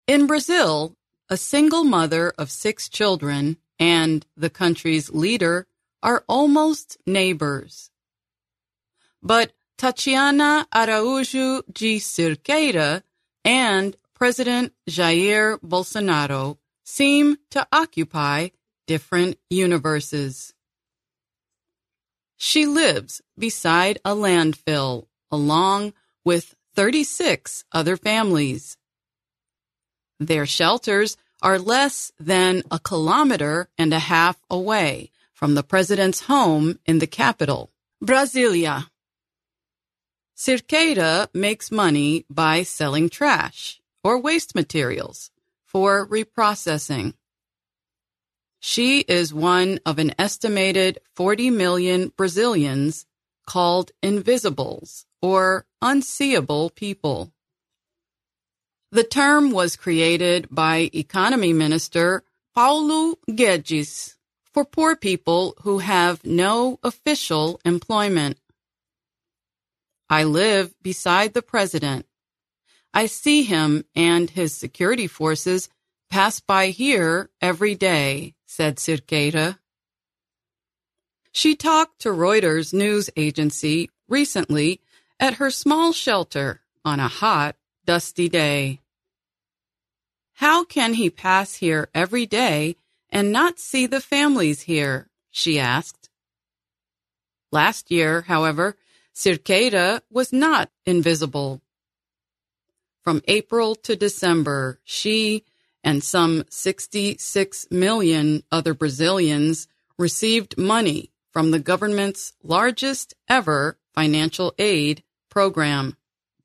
In Brazil, a single mother of 6 children and the country's leader are almost neighbors. But Tatiana Araújo de Cerqueira and President Jair Bolsonaro seem to occupy different universes. She lives beside a landfill along with 36 other families. Their shelters are less than 1.5 kilometers away from the president's home in the capital, Brasilia. Cerqueira makes money by selling trash or waste materials for reprocessing. She is one of an estimated 40 million Brazilians called invisibles or unseeable people. The term was created by Economy Minister Paulo Guedes for poor people who have no official employment. I live beside the president. I see him and his security forces pass by here every day, said Cerqueira. She talked to Reuters news agency recently at her small shelter on a hot, dusty day. How can he pass here every day and not see the families here? She asked. Last year, however, Cerqueira was not invisible. From April to December, she and some 66 million other Brazilians received money from the government's largest ever financial aid program.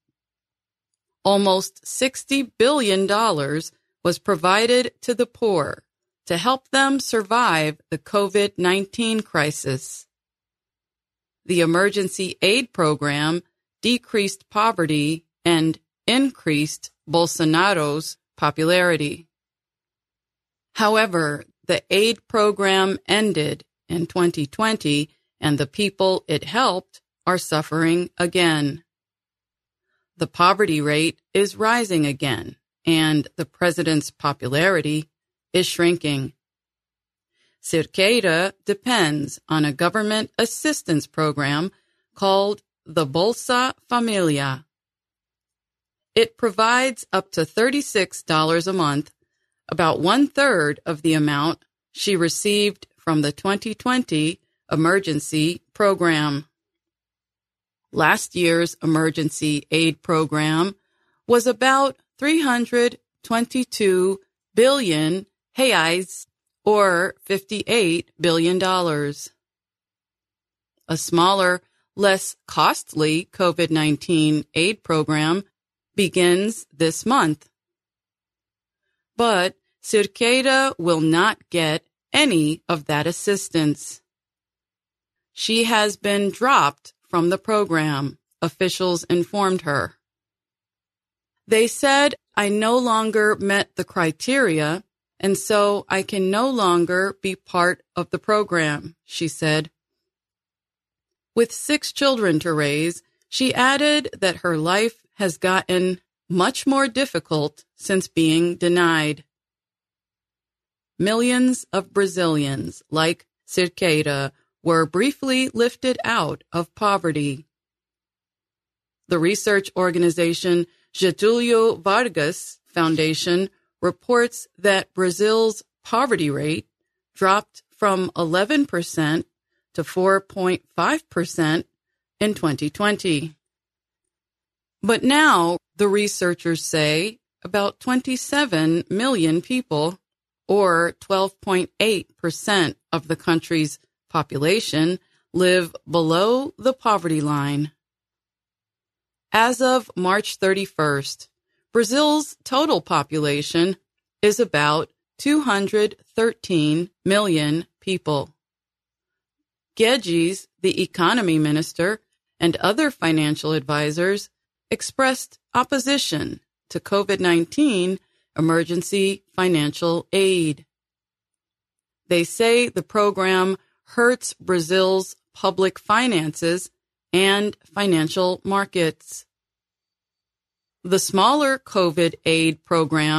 Almost $60 billion was provided to the poor to help them survive the COVID-19 crisis. The emergency aid program decreased poverty and increased Bolsonaro's popularity. However, the aid program ended in 2020, and the people it helped are suffering again. The poverty rate is rising again, and the president's popularity is shrinking. Cerqueira depends on a government assistance program called the Bolsa Familia. It provides up to $36 a month, about 1/3 of the amount she received from the 2020 emergency program. Last year's emergency aid program was about 322 billion reais, or $58 billion. A smaller, less costly COVID-19 aid program begins this month. But Cerqueira will not get any of that assistance. She has been dropped from the program, officials informed her. They said I no longer met the criteria, and so I can no longer be part of the program, she said. With 6 children to raise, she added that her life has gotten much more difficult since being denied. Millions of Brazilians, like Cerqueira, were briefly lifted out of poverty. The research organization Getúlio Vargas Foundation reports that Brazil's poverty rate dropped from 11% to 4.5% in 2020. But now, the researchers say, about 27 million people, or 12.8% of the country's population, live below the poverty line. As of March 31st, Brazil's total population is about 213 million people. Guedes, the economy minister, and other financial advisors expressed opposition to COVID-19 emergency financial aid. They say the program hurts Brazil's public finances and financial markets. The smaller COVID aid program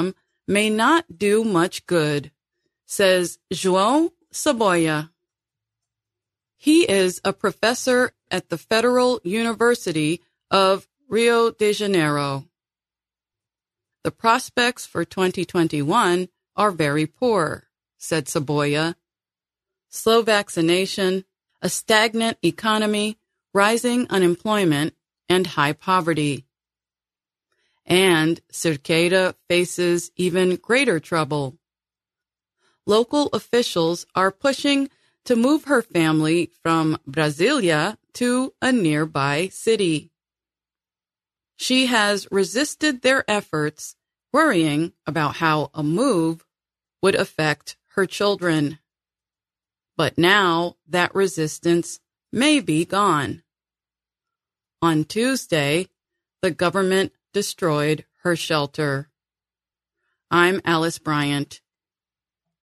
may not do much good, says João Saboia. He is a professor at the Federal University of Rio de Janeiro. The prospects for 2021 are very poor, said Saboia. Slow vaccination, a stagnant economy, rising unemployment, and high poverty. And Cerqueira faces even greater trouble. Local officials are pushing to move her family from Brasilia to a nearby city. She has resisted their efforts, worrying about how a move would affect her children. But now that resistance may be gone. On Tuesday, the government destroyed her shelter. I'm Alice Bryant.